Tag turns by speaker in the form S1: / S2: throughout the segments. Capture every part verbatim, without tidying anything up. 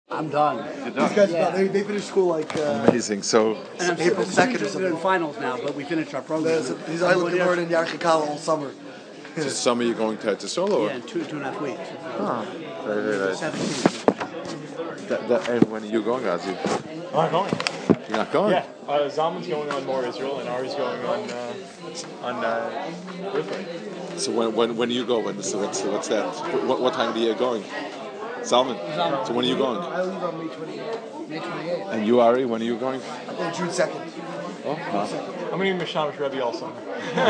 S1: I'm done.
S2: You're done.
S3: These guys,
S1: Yeah.
S3: they, they finished school like uh,
S2: Amazing. So,
S1: And I'm
S3: April
S1: still
S3: second or
S1: we're
S3: something.
S1: in finals now, but we finished our program.
S3: there's a- he's Island Gemara in Yarkikala all summer.
S2: this summer you're going to, to solo?
S1: Yeah, in two two and a half weeks.
S2: Oh, very, very nice.
S1: Seventeen.
S2: That, that, and when are you going, Azi?
S4: I'm not going.
S2: You're not going?
S4: Yeah, uh, Zalman's going on More Israel, and Ari's going on uh, on uh, Birthright.
S2: So when when when are you going? So what's what's that? What what time of the year going? Salmon. So when are you going?
S3: I leave on May twenty-eighth. May twenty-eighth.
S2: And you, Ari, when are you going?
S3: I go June second.
S2: Oh, huh.
S4: I'm going to be Mishamish Rebbe all summer.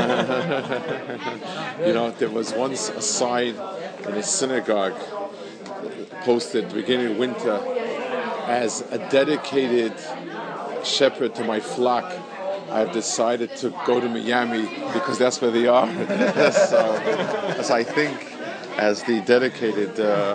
S2: You know, there was once a sign in a synagogue posted at the beginning of winter as a dedicated shepherd to my flock. I've decided to go to Miami because that's where they are. so, as I think, as the dedicated. Uh,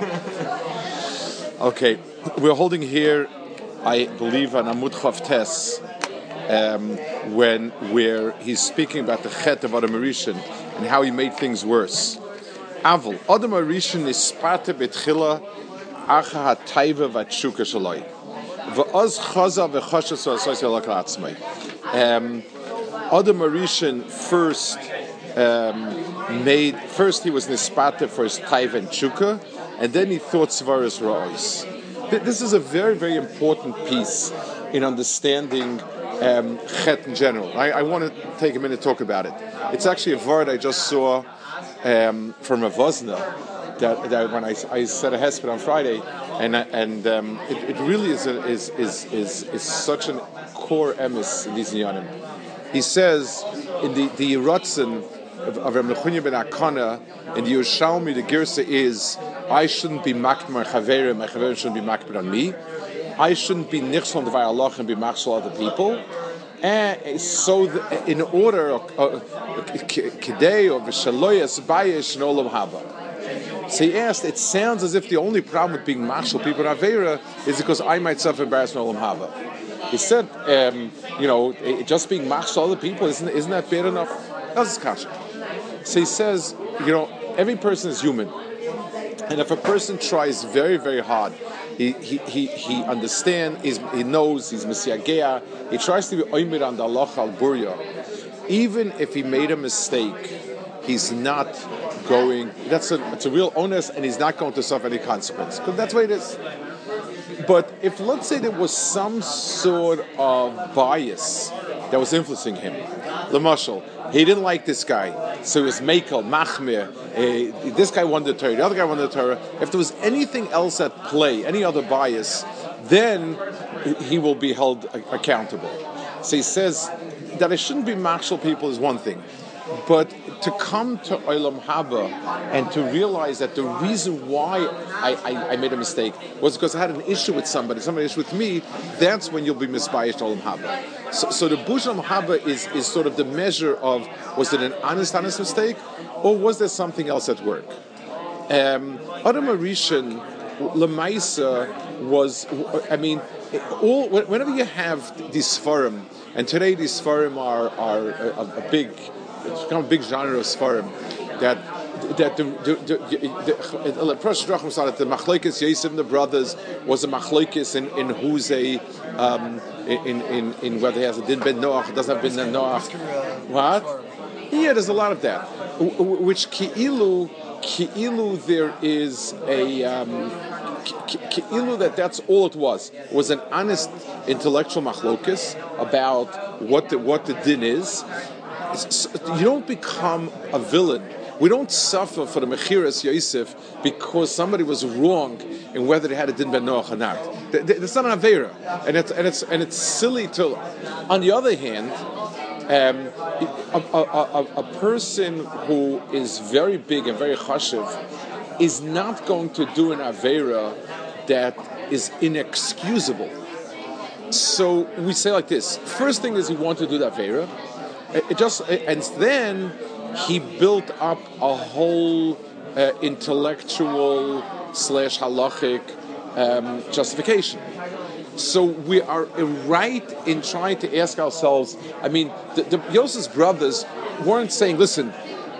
S2: okay, we're holding here, I believe, an Amud Chavtes. Um, when where he's speaking about the chet of Adam Arishan and how he made things worse. Avol Adam Arishan is sparte betchila acha hatayva vatshuka shaloi va'oz chaza v'choshes v'asoyis alaklatzmei. Adam Arishan first um, made first he was nispate for his taiva and tshuka, and then he thought svaras ra'os. This is a very very important piece in understanding Um, chet in general. I, I want to take a minute to talk about it. It's actually a word I just saw um, from a Vosna that, that when I, I said a hesped on Friday, and and um, it, it really is, a, is is is is such a core emes in these yanim. He says in the the Ratzon of, of Reb Nechunya ben Akana in the Yerushalmi, the Girsa is I shouldn't be makbid my chaverim, my chaverim shouldn't be makbid on me. I shouldn't be nichsel on the vayalach and be machsel other people. And so, the, in order, kidei or v'shaloyas bayish and olam haba. So he asked. It sounds as if the only problem with being machsel people in avera is because I myself embarrass olam haba. He said, um, you know, just being machsel other people isn't isn't that bad enough? That's kasha. So he says, you know, every person is human, and if a person tries very very hard. He he he he understands. He knows. He's mesiagea. He tries to be oimer on the Allah al burya. Even if he made a mistake, he's not going. That's a it's a real onus, and he's not going to suffer any consequence. Because that's what it is. But if let's say there was some sort of bias that was influencing him, Lamashal, he didn't like this guy, so he was Mekel, Machmir. Uh, this guy wanted the Torah, the other guy wanted the Torah. If there was anything else at play, any other bias, then he will be held accountable. So he says that I shouldn't be martial people is one thing, but to come to Olam Haba and to realize that the reason why I, I, I made a mistake was because I had an issue with somebody, somebody issue with me, that's when you'll be misbiased Olam Haba. So, so the Bush Olam Haba is, is sort of the measure of, was it an honest, honest mistake, or was there something else at work? Um, Adam Arishan, Lamaisa was, I mean, all whenever you have these Sfarim, and today these Sfarim are, are a, a big, it's become a big genre of Sfarim, that that the the the, the, Prophet that the Machlokes Yosef and the brothers was a Machlokes in, in who's a um, in, in in whether he has a din ben Noach, doesn't have ben Noach. What? Yeah, there's a lot of that. Which ki'ilu ki'ilu there is a um, ki'ilu that that's all it was. It was an honest intellectual Machlokes about what the what the din is. You don't become a villain. We don't suffer for the Mechiras Yosef because somebody was wrong in whether they had a din ben Noach or not. That's not an Aveira, and it's and it's and it's silly to. On the other hand, um, a, a, a, a person who is very big and very chashiv is not going to do an Aveira that is inexcusable. So we say like this: first thing is he wanted to do the Aveira. It just and then he built up a whole uh, intellectual slash halachic um, justification. So we are right in trying to ask ourselves. I mean, the, the Yosef's brothers weren't saying, "Listen,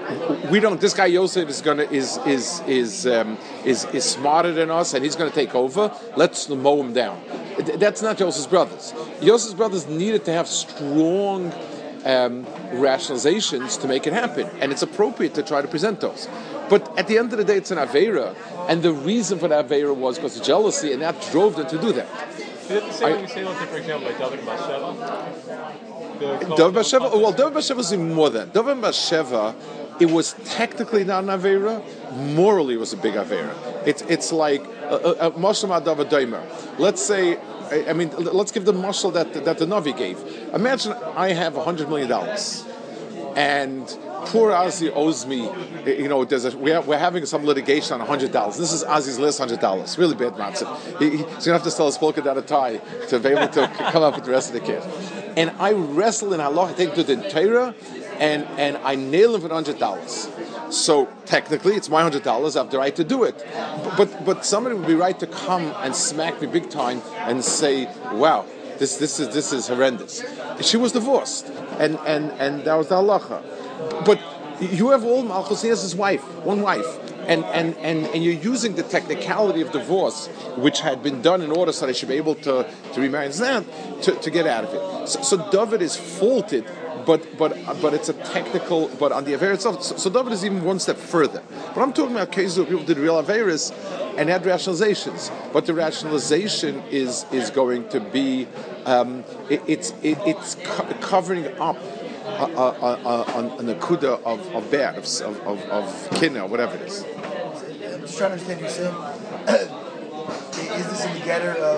S2: we don't. This guy Yosef is gonna is is is um, is is smarter than us, and he's gonna take over. Let's mow him down. That's not Yosef's brothers. Yosef's brothers needed to have strong um, rationalizations to make it happen, and it's appropriate to try to present those. But at the end of the day, it's an Aveira, and the reason for that Aveira was because of jealousy, and that drove them to do that.
S4: Is it the same thing you say, let's say, for example, like David and Bathsheba?
S2: David Bathsheba, well, David Bathsheba was even more than. David Bathsheba, it was technically not an Aveira, morally it was a big Aveira. It's it's like a Moshe David Daimer. Let's say, I, I mean, let's give the mashal that that the Navi gave. Imagine I have one hundred million dollars, and poor Ozzy owes me, you know, there's a, we're, we're having some litigation on one hundred dollars. This is Ozzy's last one hundred dollars. Really bad matzah. He, he's going to have to sell his polka dot tie to be able to come up with the rest of the kid. And I wrestle in Allah, I take to the Torah, and, and I nail him for one hundred dollars. So technically, it's my one hundred dollars. I have the right to do it. But but somebody would be right to come and smack me big time and say, wow, this this is this is horrendous. She was divorced, and, and, and that was the halacha. But you have all Malchus, he has his wife, one wife, and, and, and, and you're using the technicality of divorce, which had been done in order so they should be able to, to remarry his land, to, to get out of it. So, so David is faulted, but but but it's a technical, but on the Aveira itself, so, so David is even one step further. But I'm talking about cases where people did real Aveiras and had rationalizations, but the rationalization is is going to be, um, it, it's it, it's co- covering up Uh, uh, uh, on, on the kuda of of bear of of of kinna, whatever it is.
S3: I'm just trying to understand what you're saying. Is this in the getter of?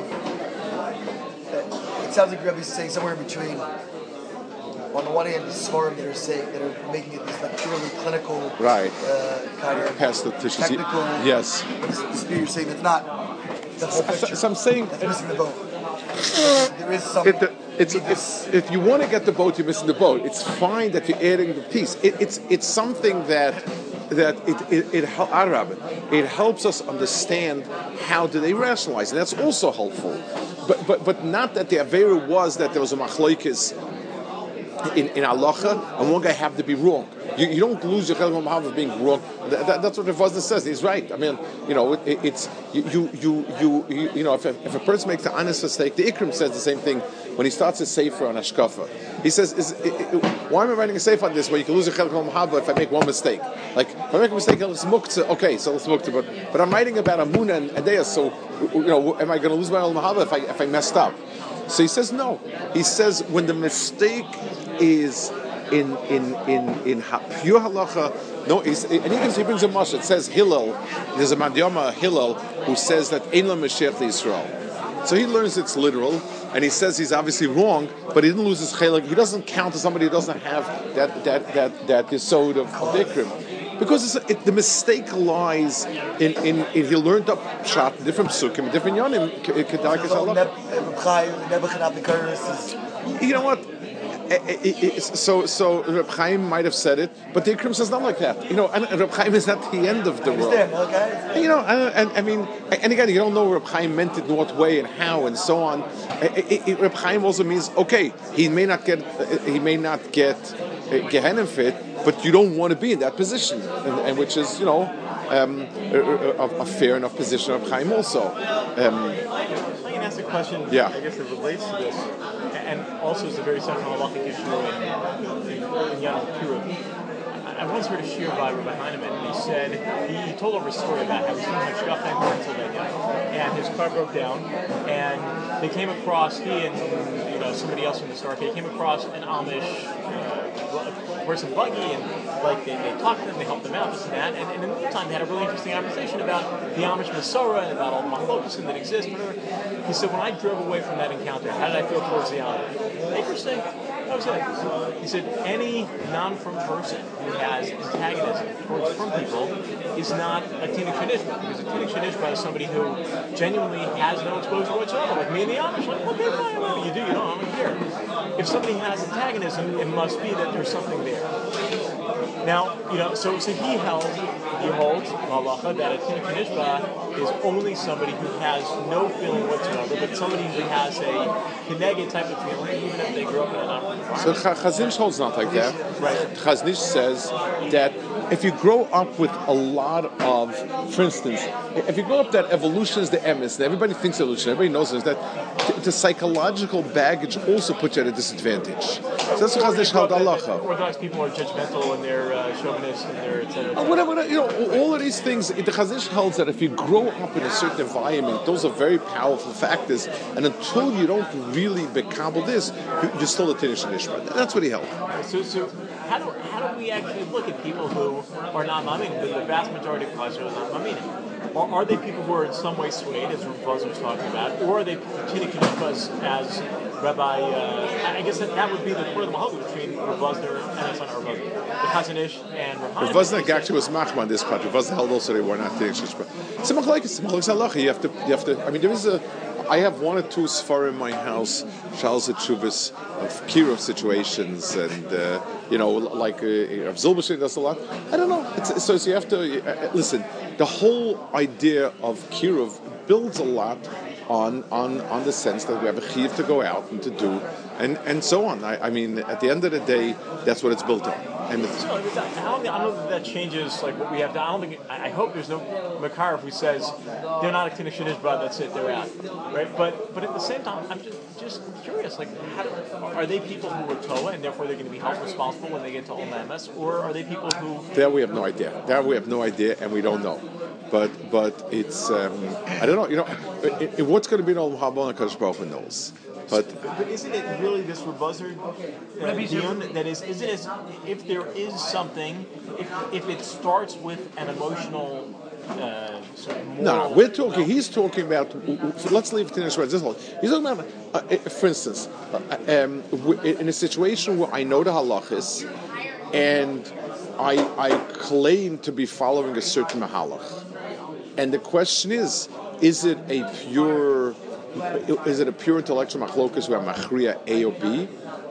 S3: It sounds like Rebbe's saying somewhere in between. On the one hand, the svarim that are saying that are making it this like purely clinical,
S2: right?
S3: Uh, kind of
S2: past the
S3: technical.
S2: Yes.
S3: Dispute. You're saying that's not the whole picture.
S2: So I'm saying
S3: that's missing the boat. There is some.
S2: It, it's, it's, if you want to get the boat, you're missing the boat. It's fine that you're adding the piece. It, it's it's something that that it it it, it it helps us understand how do they rationalize, and that's also helpful. But but but not that the Aveira was that there was a machlokes in in halacha, and one guy happened to be wrong. You, you don't lose your chelik of being wrong. That, that, that's what the Vazda says. He's right. I mean, you know, it, it's you you you you you know, if a, if a person makes an honest mistake, the Ikrim says the same thing when he starts a sefer on Ashkafa. He says, is, it, it, "Why am I writing a sefer on this? Where you can lose your chelik of if I make one mistake? Like if I make a mistake, it's muktzah. Okay, so it's muktzah. But but I'm writing about Amunah and Adeya. So you know, am I going to lose my olam if I if I messed up?" So he says no. He says when the mistake is in in in in pure halacha, no, and he, he brings a mashal. It says Hillel. There's a Mandiyama Hillel who says that Ein la Mashiach Yisrael. So he learns it's literal, and he says he's obviously wrong, but he didn't lose his chelik. He doesn't count as somebody who doesn't have that that that that yesod of dikrim. Because it's, it, the mistake lies in, in, in he learned up shot different psukim, different yonim. You know what? So, so Reb Chaim might have said it, but the Ikrim says not like that. You know, and Reb Chaim is at the end of the world.
S3: Okay.
S2: You know, and, and I mean, and again, you don't know Reb Chaim meant it in what way and how and so on. It, it, Reb Chaim also means okay, he may not get, he may not get Gehenna fit, but you don't want to be in that position, and, and which is, you know, um, a, a, a fair enough position of Chaim also. Um,
S4: I can ask a question.
S2: Yeah.
S4: I guess that relates to this, and also is a very central halachic issue in, in, in Yom Kippur. I once heard a shir by Rabbi Heinemann, and he said he, he told over a story about how he was doing Hashgacha in Pennsylvania, and his car broke down, and they came across he and you know somebody else from the store. They came across an Amish uh, person buggy, and like they, they talked to them, they helped them out, this and that, and, and in the meantime they had a really interesting conversation about the Amish Masorah and about all the machlokas that exist. Whatever. He said, when I drove away from that encounter, how did I feel towards the Amish? Interesting. That was it. He said, any non-frum person who has antagonism towards frum people is not a Tinuk Shanishba, because a Tinuk Shanishba is somebody who genuinely has no exposure whatsoever, like me and the Amish. Like, okay, fine, whatever you do, you don't, I don't care. If somebody has antagonism, it must be that there's something there. Now, you know, so, so he held, he holds, halacha, that a Tinuk Shanishba is only somebody who has no feeling whatsoever, but somebody who has a kineged type of feeling, even if they grew up in a non-frum
S2: So Chaznish holds not like that.
S4: Right.
S2: Chaznish says that if you grow up with a lot of, for instance, if you grow up that evolution is the emes, and everybody thinks evolution, everybody knows this, that t- the psychological baggage also puts you at a disadvantage. So that's what Chazdish held halacha.
S4: Orthodox people are judgmental and they're uh, chauvinists and they're et cetera, et
S2: Uh,
S4: cetera.
S2: Whatever, you know, all of these things, the Chazdish holds that if you grow up in a certain environment, those are very powerful factors, and until you don't really becabble this, you- you're still a Tinish Nishma. That's what he held.
S4: So, so how do how do we actually look at people who are not maminim? The, the vast majority of Chazal are not maminim. Are, are they people who are in some way swayed, as Rav Vazner was talking about, or are they Tinnikinishpas as Rabbi? Uh, I guess that, that would be the word of the mahloka between Rav Vazner and it's not Rav Vazner, the Chazanish and Rav
S2: Rav
S4: Haineman.
S2: Vazner actually was machma on this part. Rav Vazner held also they were not Tinish Nishma. It's a machlekes, it's a machlekes halacha. You have to, you have to. I mean, there is a. I have one or two sfar in my house, Charles Chuvas, of Kirov situations, and uh, you know, like uh, Rav Zilberstein does a lot. I don't know. It's, so, so you have to uh, listen. The whole idea of Kirov builds a lot on on on the sense that we have a chiyuv to go out and to do, and and so on. I, I mean, at the end of the day, that's what it's built on. And it's,
S4: So, I don't, I don't know that that changes like what we have to. I don't think. I I hope there's no makar who says they're not a Tinnish but that's it, they're out, right? But but at the same time, I'm just just curious. Like, how do, are they people who are Toa and therefore they're going to be held responsible when they get to Ol M S, or are they people who?
S2: There we have no idea. There we have no idea, and we don't know. But but it's um, I don't know. You know, it, it, what's going to be in Olam Haba and Kadosh Baruch Hu knows. But
S4: But isn't it really this Rebuzzer uh, dion that is? Isn't it? If there is something, if if it starts with an emotional. Uh, sort of
S2: no,
S4: moral,
S2: we're talking. He's talking about. Let's leave it in this way. This whole. He's talking about, uh, for instance, uh, um, in a situation where I know the halachas, and I I claim to be following a certain mahalach, and the question is, is it a pure, is it a pure intellectual machlokas where machria A or B,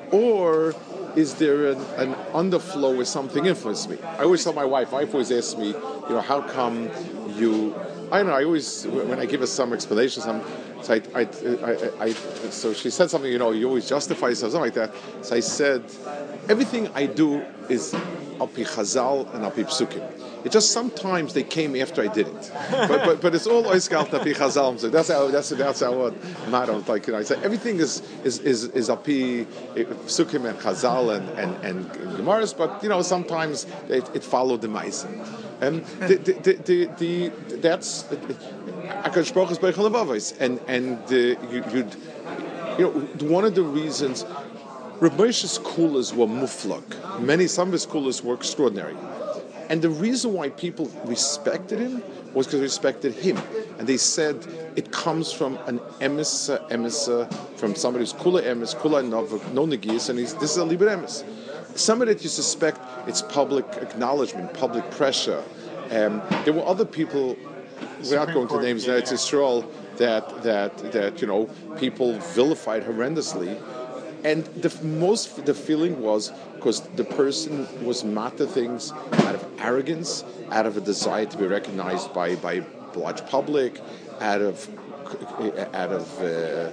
S2: or is there an, an underflow where something influenced me? I always tell my wife. My wife always asks me, you know, how come you? I don't know. I always, when I give her some explanation, some, so I, I, I, I, so she said something. You know, you always justify yourself, something like that. So I said, everything I do is al pi Chazal and al pi Psukim. It just sometimes they came after I did it, but but, but it's all oiskalt al pi Chazal. So that's how that's that's how motto. Like, you know, I say everything is is is is al pi Psukim and Chazal and and and Gemaras, but you know sometimes it, it followed the Ma'aser. And the the the, the, the that's Akadosh Baruch Hu's Beichel Levavos, and and uh, you you you know one of the reasons Reb Moshe's kulas were muflag. Many some of his kulas were extraordinary. And the reason why people respected him was because they respected him. And they said it comes from an emissa, emissa, from somebody who's kula emis, kula no negis, and he's, this is a liber emis. Somebody that you suspect it's public acknowledgement, public pressure. Um, there were other people, without going to names, it's Israel, that, that, that, you know, people vilified horrendously. And the most, the feeling was because the person was matter things out of arrogance, out of a desire to be recognized by by large public, out of out of uh,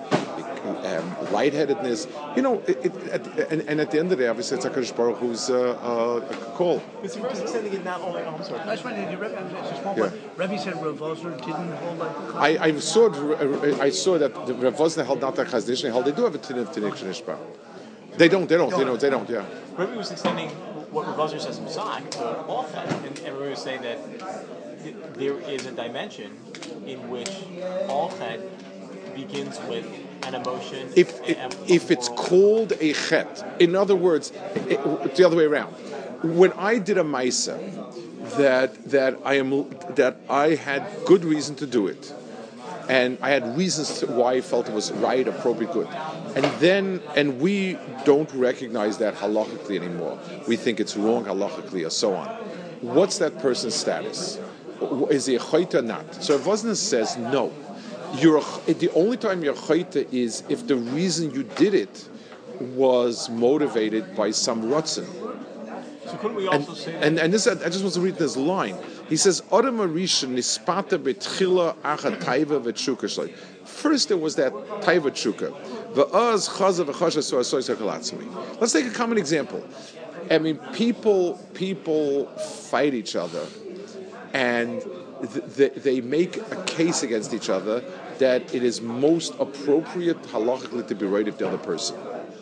S2: um, lightheadedness. You know, it, it, at, and, and at the end of the day, obviously, it's HaKadosh Baruch Hu's uh, uh, call.
S4: It's extending it not only. Oh, I'm sorry.
S1: That's why did you Rebbe, just one
S2: Yeah.
S1: point. Rebbe said Rav Vazner didn't hold like.
S2: I, I saw I saw that the Rav Vazner held not that Chazdish, held. They do have a Tinif Tinif Nishba. They don't. They don't. They don't. They don't. Yeah.
S4: Rebbe was extending what Rav Vazner says himself to all that, and everybody was saying that th- there is a dimension in which all chet begins with an emotion.
S2: If
S4: and a-
S2: if it's called a chet, in other words, it, it's the other way around. When I did a ma'isa that that I am that I had good reason to do it, and I had reasons to why I felt it was right, appropriate, good, and then and we don't recognize that halachically anymore. We think it's wrong halachically, or so on. What's that person's status? Is he a chayta or not? So Vazner says no. You're a, the only time you're chayta is if the reason you did it was motivated by some rotzen.
S4: So couldn't we
S2: And,
S4: also say that?
S2: and and this I just want to read this line. He says, "Adam Arisha nispata betchila acha taiva v'tshuka." First there was that taiva tshuka. V'az chaza v'chasha so asoy sakalatzmi. Let's take a common example. I mean, people people fight each other, and th- th- they make a case against each other that it is most appropriate halachically to be right of the other person.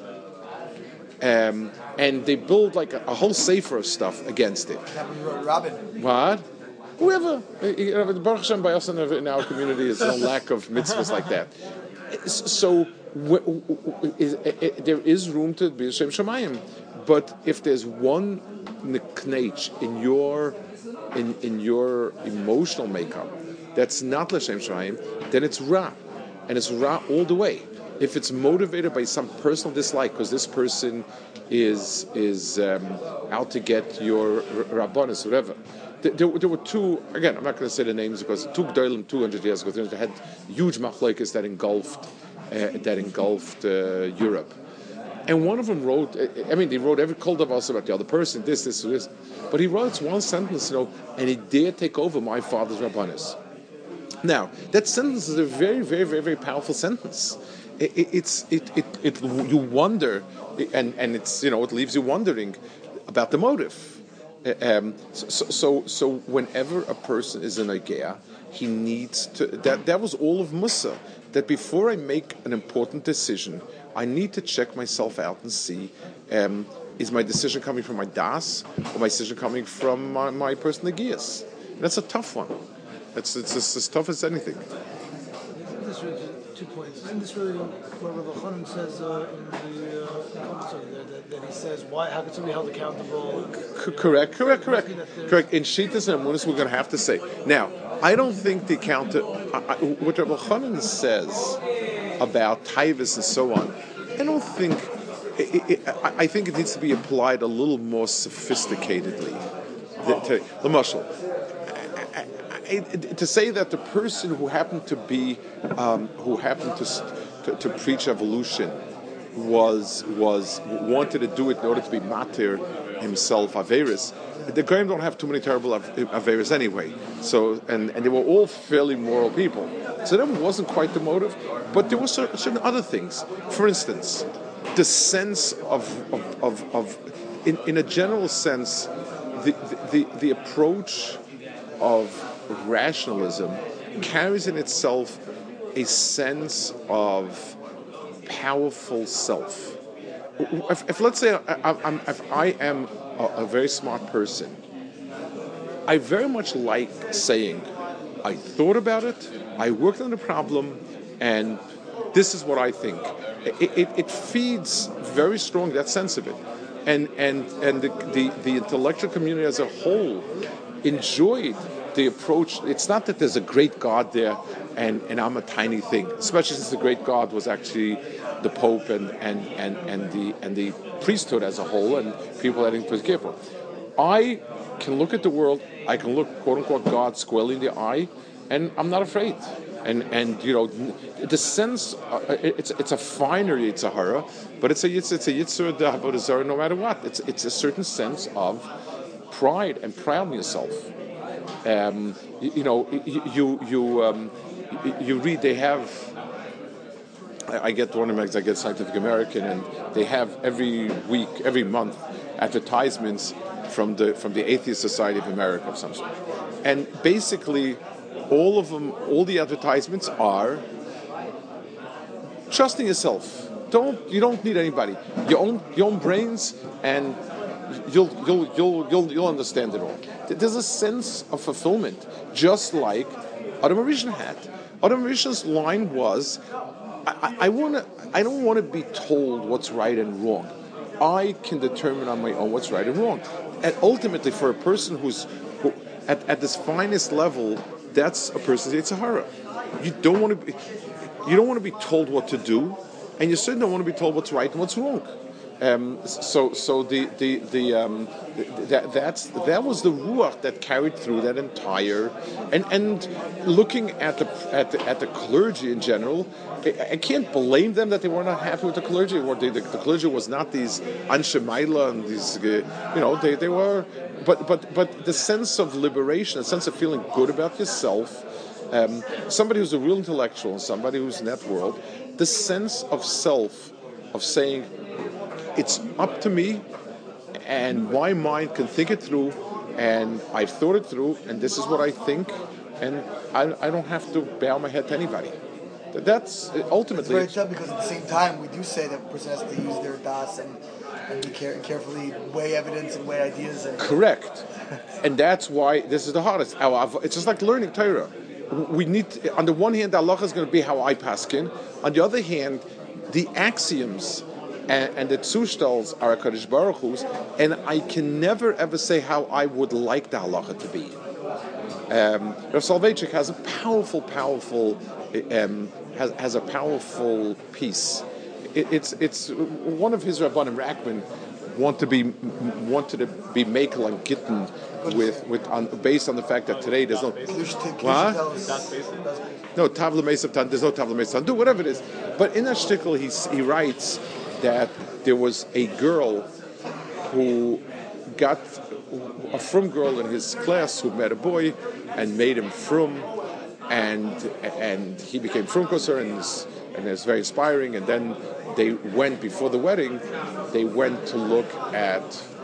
S2: Um, and they build like a, a whole sefer of stuff against it.
S3: Robin.
S2: What? Whoever. You know, the Baruch Hashem by us in our community is no lack of mitzvahs like that. So w- w- is, it, there is room to be Shem Shemayim, but if there's one knech in your in in your emotional makeup that's not L'Shem Shemayim, then it's Ra, and it's Ra all the way. If it's motivated by some personal dislike, because this person is is um, out to get your rabbanis, whatever. There, there were two, again, I'm not going to say the names because two G'dolim two hundred years ago, they had huge machlokes that engulfed uh, that engulfed uh, Europe. And one of them wrote, I mean, they wrote every kol davar about the other person, this, this, this. But he wrote one sentence, you know, and he dared take over my father's rabbanis. Now, that sentence is a very, very, very, very powerful sentence. It, it, it's, it, it, it, you wonder, and, and it's, you know, it leaves you wondering about the motive. Um, so, so, so whenever a person is in a Nogea, he needs to. That that was all of Musa. That before I make an important decision, I need to check myself out and see: um, is my decision coming from my das, or my decision coming from my, my personal Negeas? That's a tough one. It's it's, it's as tough as anything.
S1: This really, two points. Isn't this really what Rabbi Chanan says uh, in the uh, comments over there? That, that he says, why? How could somebody be held accountable?
S2: C- correct, correct, correct, correct. In Shittas and Amunis, we're going to have to say. Now, I don't think the account. What Rabbi Chanan says about Taivas and so on, I don't think. It, it, I, I think it needs to be applied a little more sophisticatedly. The, to, the muscle. To say that the person who happened to be, um, who happened to, to to preach evolution, was was wanted to do it in order to be matir himself averis. The Goyim don't have too many terrible averis anyway. So and, and they were all fairly moral people. So that wasn't quite the motive, but there were certain, certain other things. For instance, the sense of of of, of in, in a general sense, the the, the, the approach of rationalism carries in itself a sense of powerful self. If, if let's say I, I'm, if I am a, a very smart person, I very much like saying, I thought about it, I worked on the problem, and this is what I think. It, it, it feeds very strong that sense of it, and and and the, the the intellectual community as a whole enjoyed the approach. It's not that there's a great God there and, and I'm a tiny thing, especially since the great God was actually the Pope and, and, and, and the and the priesthood as a whole, and people that didn't be careful. I can look at the world, I can look quote unquote God squarely in the eye, and I'm not afraid. And and you know the sense uh, it's it's a finer yitzhara, but it's a it's, it's a yitzhara d'avodah no matter what. It's it's a certain sense of pride and proud in yourself. Um, you, you know, you you you, um, you read. They have. I, I get one of them. I get Scientific American, and they have every week, every month, advertisements from the from the Atheist Society of America of some sort. And basically, all of them, all the advertisements are trusting yourself. Don't you don't need anybody. Your own your own brains and. You'll you'll you'll you'll you'll understand it all. There's a sense of fulfillment, just like Adam Rishon had. Adam Rishon's line was, "I, I want to. I don't want to be told what's right and wrong. I can determine on my own what's right and wrong." And ultimately, for a person who's who, at at this finest level, that's a person's Yitzhara. You don't want to be. You don't want to be told what to do, and you certainly don't want to be told what's right and what's wrong. Um, so, so the the the um, that that's that was the ruach that carried through that entire, and and looking at the at the, at the clergy in general, I, I can't blame them that they were not happy with the clergy. Or they, the, the clergy was not these anshe maila and these, uh, you know, they they were, but but but the sense of liberation, a sense of feeling good about yourself. Um, somebody who's a real intellectual, somebody who's in that world, the sense of self, of saying, it's up to me, and my mind can think it through, and I've thought it through, and this is what I think, and I, I don't have to bow my head to anybody. That's ultimately.
S3: It's very tough because at the same time we do say that a person has to use their das and, and be care, and carefully weigh evidence and weigh ideas. And
S2: correct, and that's why this is the hardest. It's just like learning Torah. We need to, on the one hand, the halacha is going to be how I paskin. On the other hand, the axioms and, and the zustals are HaKadosh Baruch Hu's, and I can never ever say how I would like the halacha to be. Um, Rav Soloveitchik has a powerful, powerful, um, has, has a powerful piece. It, it's it's one of his Rabbanim Rackman want to be wanted to be makel and gitten with with on, based on the fact that today there's no what? No tavla mesav tan. There's no tavla mesav tan. Do whatever it is. But in that shtickle, he he writes that there was a girl who got a frum girl in his class who met a boy and made him frum, and and he became frum koser, and was, and it was very inspiring. And then they went before the wedding. They went to look at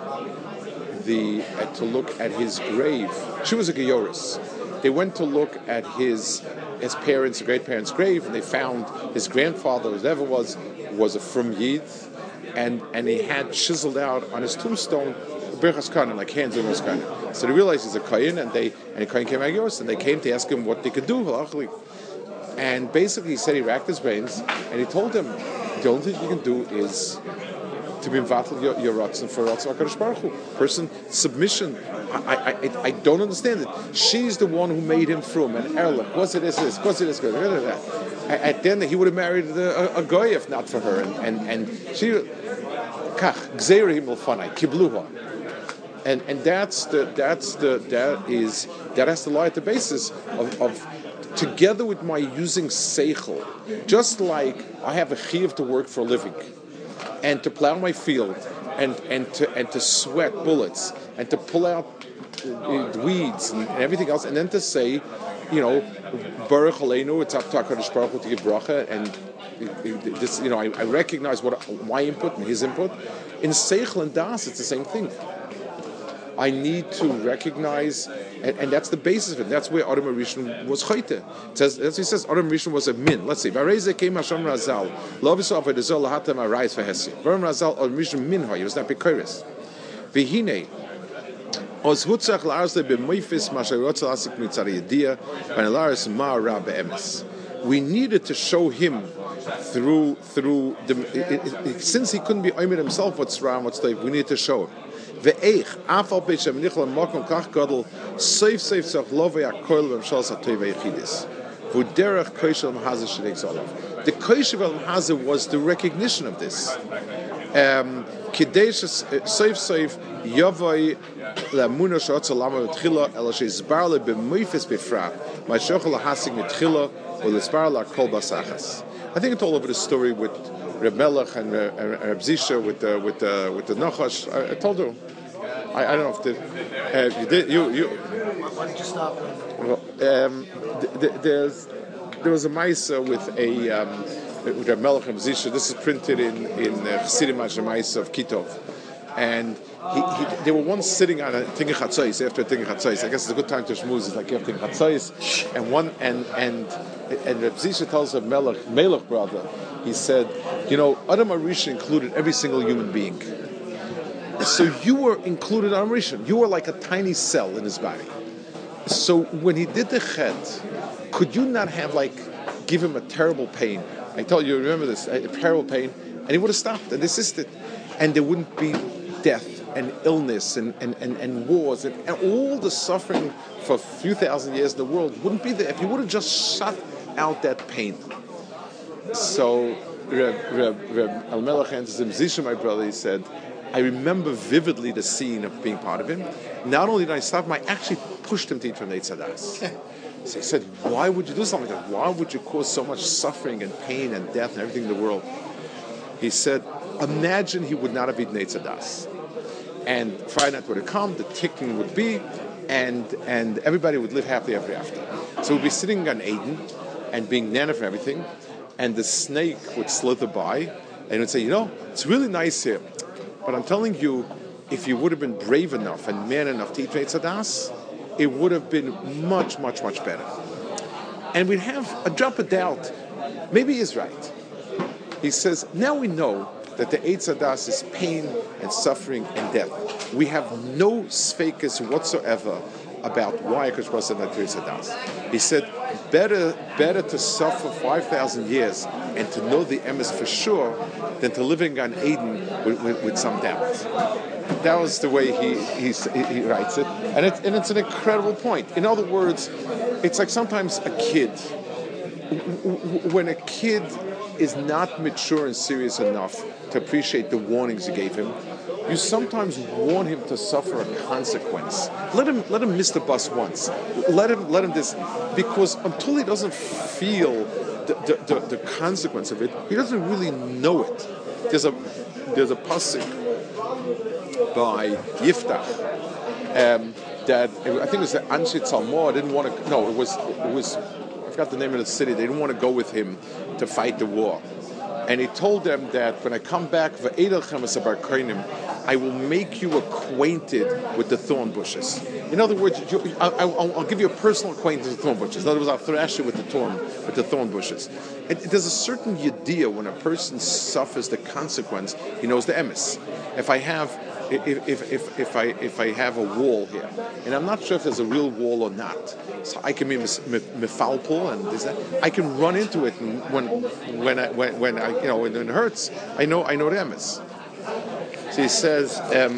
S2: the uh, to look at his grave. She was a Georis. They went to look at his his parents, great parents' grave, and they found his grandfather, whoever was, was a frum yid, and and he had chiseled out on his tombstone Birchas Kanan, like hands on his Kanan. So they realized he's a Kayin, and they and a Kayin came out Georis, and they came to ask him what they could do. And basically, he said he racked his brains, and he told them, the only thing you can do is to be involved your your ratzon for ratzon HaKadosh Baruch Hu. Person submission. I, I I I don't understand it. She's the one who made him from and Erlich. What's it is this? What's it is good? At the end, he would have married a, a, a goy if not for her. And and, and she kach gzeir himel fanai kibluha. And and that's the that's the that is that has to lie at the basis of. of together with my using seichel, just like I have a chiyuv to work for a living, and to plow my field, and, and to and to sweat bullets, and to pull out weeds and, and everything else, and then to say, you know, Baruch Aleinu, it's up to HaKadosh Baruch Hu to give bracha, and this, you know, I, I recognize what my input and his input. In seichel and das, it's the same thing. I need to recognize, and, and that's the basis of it. That's where Adam Rishon was chayte. It says, that's what he says. Adam Rishon was a min. Let's see. Vareze came Hashem Razal. Lo v'so avodah zol lahatem arayis v'hesi. Varam Razal Adam Rishon min ha. He was not bekoris. V'hine os hutzach la'arsle b'moifis masharotz lasik mitzar yedia v'nelaris ma ra be'emes. We needed to show him through through the it, it, it, since he couldn't be oimid himself what's wrong, what's toiv. We need to show him. Ve'eich afal b'shem nichol makom kach gadol seif seif tzach lovei akoil v'mshal satoy ve'echidis v'derech koishel m'hazer shneik zolav. The koishel m'hazer was the recognition of this. Kidei seif seif yavoi la'muna sh'otz lama v'tchila el she'izbar le b'moifes b'frat ma'shochel lahasig mitchila u'l'izbar la'kol basachas. I think I told over the story with Reb Melech and uh, Reb Zisha with the with the with the Nachash. I, I told you. I, I don't know if the, uh, you did. You you.
S1: Why did you stop?
S2: Well, um, th- th- there's there was a Maisa with a um, with Reb Melech and Reb Zisha. This is printed in in uh, Chassidim Maisa of Kitov, and he, he, they were once sitting on a Tingei Chatzos after a Tingei Chatzos. I guess it's a good time to shmooze. It's like you have Tingei Chatzos, and one and and and Reb Zisha tells Reb Melech Melech brother. He said, you know, Adam HaRishon included every single human being. So you were included on HaRishon. You were like a tiny cell in his body. So when he did the chet, could you not have like give him a terrible pain? I told you, remember this, a terrible pain, and he would have stopped and desisted, and there wouldn't be death and illness and, and, and, and wars and, and all the suffering for a few thousand years in the world wouldn't be there if you would have just shut out that pain. So Reb, Reb, Reb Elmelech answers him, Zisha, my brother, he said, I remember vividly the scene of being part of him. Not only did I stop him, I actually pushed him to eat from Eitz Hadas. So he said, why would you do something like that? Why would you cause so much suffering and pain and death and everything in the world? He said, imagine he would not have eaten Eitz Hadas. And Friday night would have come, the ticking would be, and and everybody would live happily ever after. So we'd be sitting on Eden and being nana for everything, and the snake would slither by, and would say, you know, it's really nice here, but I'm telling you, if you would have been brave enough and man enough to eat Eitz Hadas, it would have been much, much, much better. And we'd have a drop of doubt. Maybe he's right. He says, now we know that the Eitz Hadas is pain and suffering and death. We have no sfekas whatsoever about why Akash Baruch said that to Eitz Hadas. He said, better better to suffer five thousand years and to know the emes for sure than to live in Gan Eden with, with, with some doubt. That was the way he he, he writes it. And, it. and it's an incredible point. In other words, it's like sometimes a kid, when a kid is not mature and serious enough to appreciate the warnings you gave him, you sometimes want him to suffer a consequence. Let him let him miss the bus once. Let him let him this, because until he doesn't feel the, the, the, the consequence of it, he doesn't really know it. There's a there's a pasuk by Yiftach um, that I think it was the Anshe Tzalmor didn't want to. No, it was it was I forgot the name of the city. They didn't want to go with him to fight the war. And he told them that when I come back, I will make you acquainted with the thorn bushes. In other words, you, I, I'll, I'll give you a personal acquaintance with thorn bushes. In other words, I'll thrash you with the thorn, with the thorn bushes. And there's a certain idea when a person suffers the consequence, he knows the emes. If I have, if, if if if I if I have a wall here, and I'm not sure if there's a real wall or not, so I can be mefalpul and is that I can run into it, and when when I when, when I you know when it hurts, I know I know the emes. So he says. Um,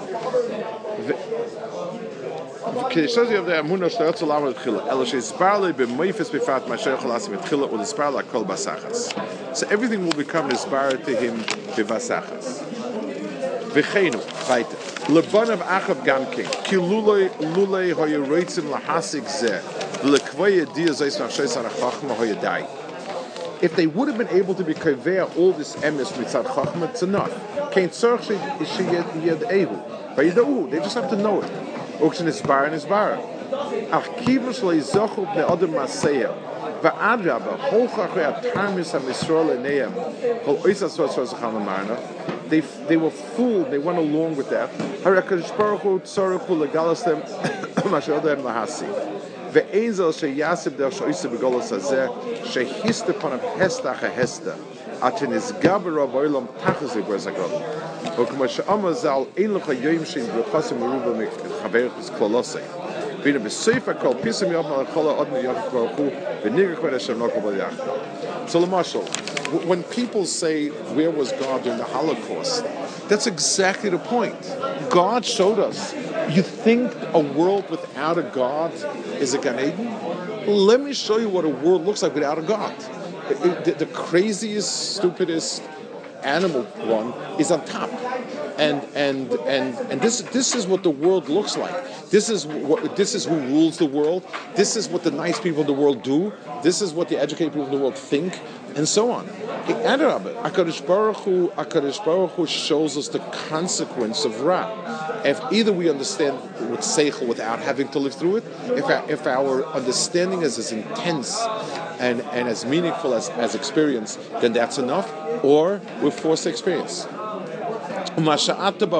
S2: so everything will become isbar to him b'vasachas. V'cheinu, weiter. Lebanav achav gamkin, ki lulei lulei hoye reitzim lahasik zeh, v'lekvaya dia zeis nachshes an achachma hoye dai. If they would have been able to be kaveh all this emes mitzad chachma, it's enough. Kein tzorch sheyed ehu. V'yidahu, they just have to know it. Okshin isbar and isbar. Ach kivus leizochu b'nei adam maseya. V'adraba, holchach ve'atarmis ha'misrol eneyam, hol oisas v'asvaz chalamarna. They they were fooled. They went along with that. Harakadosh Baruch Hu tzarachu legalastem mashodem lahasi. Ve'enzel sheyasib der shoyse begolos hazeh shehiste panav hesta chehesta atinis gaber avolam tachas leberzagol. V'kmo she'amazal ein lecha yoyim shein b'chasim meruba mechaberich klolosei. V'ina b'seifa kol pisam yom malachola admi yom Baruch Hu v'nigach v'neshem nokol b'yach. So l'mashal, when people say, where was God during the Holocaust? That's exactly the point. God showed us. You think a world without a God is a Gan Eden? Let me show you what a world looks like without a God. The, the craziest, stupidest animal one is on top. And and and and this this is what the world looks like. This is what this is who rules the world. This is what the nice people of the world do. This is what the educated people of the world think, and so on. Akadosh Baruch Hu, Akadosh Baruch Hu shows us the consequence of Ra. If either we understand with seichel without having to live through it, if our, if our understanding is as intense and, and as meaningful as, as experience, then that's enough, or we're forced to experience. Because of the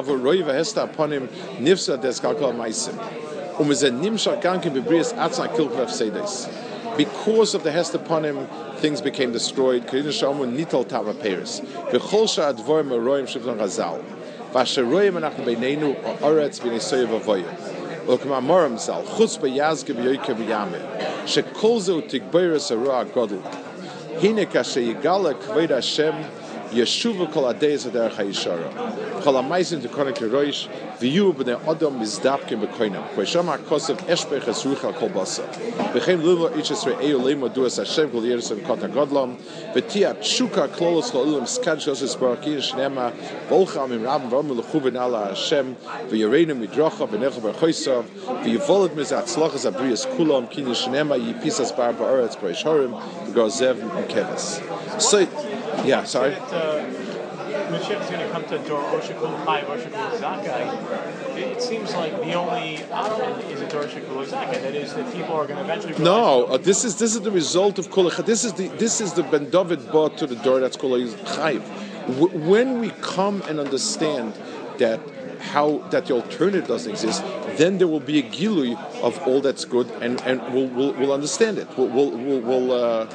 S2: hest upon him, things became destroyed. Yeshuva kol adeiz ader chayishara. Kol amazing to connect the roish. V'yu b'nei adam mizdapkim b'koinam. V'shama kosev eshpech esrucha kol basa. V'chem limo iches re'eu limo duas Hashem kol yerusim kota godlam. V'tia tshuka klolos kol ilam skadshos esbarakin shnema. Volcham im rabim v'om l'chu v'nala Hashem. V'yoreinu midrocha v'necha b'choysav. V'yivolad mizat tzlochas abriyas kulam kini shnema yipisas bar ba'aretz b'ishorim. V'gozev m'keves. So, yeah, sorry.
S4: That, uh, Mashiach is going to come to Dor Oshikul Chai, Oshikul Zakai. It seems like the only option is a Dor Oshikul Zakai. That is, that people are going to eventually.
S2: No, uh, this is this is the result of Kol. This is the this is the Ben David brought to the door. That's Kol Chai. When we come and understand that how that the alternative doesn't exist, then there will be a gilui of all that's good, and, and we'll, we'll we'll understand it. We'll we'll, we'll, we'll uh,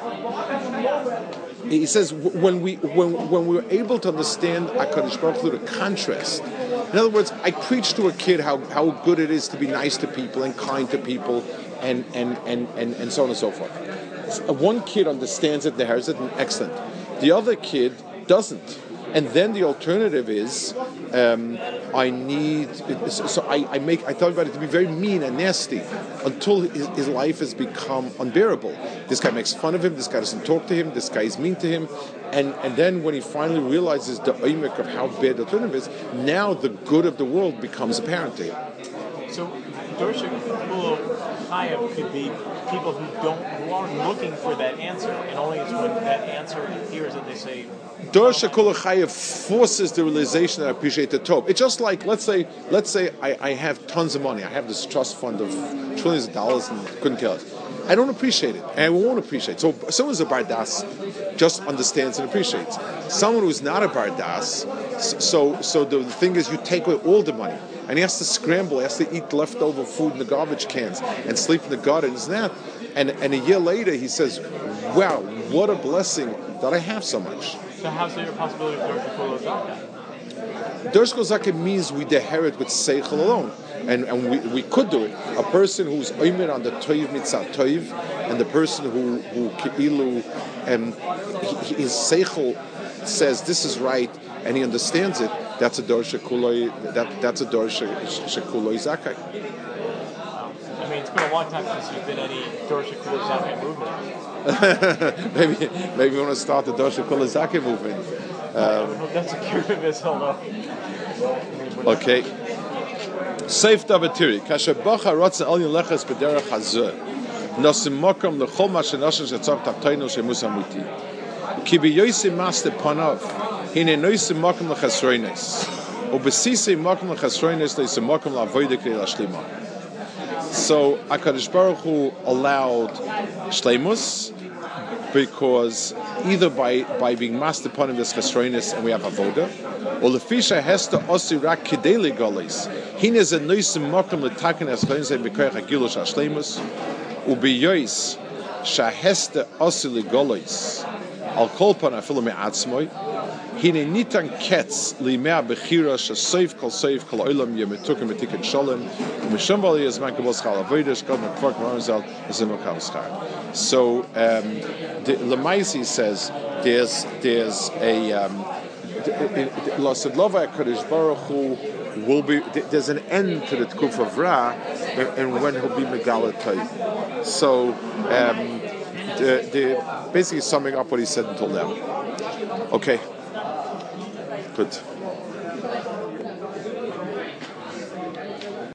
S2: he says when we when when we were able to understand HaKadosh Baruch Hu, the contrast. In other words, I preach to a kid how, how good it is to be nice to people and kind to people, and and, and, and, and so on and so forth. One kid understands it, inherits it, and excellent. The other kid doesn't. And then the alternative is, um, I need. So I, I make. I thought about it to be very mean and nasty until his, his life has become unbearable. This guy makes fun of him. This guy doesn't talk to him. This guy is mean to him. And and then when he finally realizes the oimek of how bad the alternative is, now the good of the world becomes apparent to him.
S4: So, Dorsha Kula Chayav could be people who don't, who aren't looking for that answer, and only it's when that answer appears that they say.
S2: Dorsha Kula Chayav forces the realization that I appreciate the Tov. It's just like, let's say, let's say I, I have tons of money. I have this trust fund of trillions of dollars and couldn't care less. I don't appreciate it, and I won't appreciate it. So someone who's a bardas just understands and appreciates. Someone who's not a bardas, so so the, the thing is, you take away all the money, and he has to scramble, he has to eat leftover food in the garbage cans, and sleep in the garden, and that. And and a year later, he says, "Wow, what a blessing that I have so much."
S4: So how's there a possibility of Dorsha Kula Zaka?
S2: Dorsha Kula Zaka means we inherit with seichel alone. And and we, we could do it. A person who's oimer on the toiv mitzah toiv, and the person who who keilu, um, his seichel says this is right, and he understands it. That's a dorsha kuloi. That that's a dorsha shekuloi zakai.
S4: I mean, it's been a long time since there's been any Dorsha Kula Zaka movement.
S2: maybe maybe we want to start the dorsha kula zakai movement. Um,
S4: that's a curious as hell, though.
S2: Okay. Safe Davatiri, Kasha Bacha Ratza El Yelechas B'derech Hazeh, Nosim Mokom L'chol Ma Shenoshen Shetzach Tapteinu Shemus Amuti, Ki B'yoysi Mas Panav, Hine Nosim Mokom L'chasroines, Ubesisi Mokom L'chasroines Nosim Mokom L'avoide K'lei L'Shlima. So HaKadosh Baruch Hu allowed Shleimus because either by, by being master upon him this chesroinus and we have avoda, or lefisha hesta osi rak kidei legolis. Hine is a noisim mokum letaken as chesroinus bekoyach agilush hashleimus, ubiyois shahesta osi legolis al kolpan afilu me'atzmoi. Hine nitan ketz limea bechira shasoif kol soif kol olam yemetukim etikin shalom umisham bali yezman kabos chal avodah shkod mekvak maramzal yezim kavuschar. So um, the Lamaisi says there's there's a Lasadlova Kadosh Baruch Hu will be there's an end to the Tkuf of Ra, and, and when he'll be Megalatai. So um, the, the basically summing up what he said until now. Okay, good.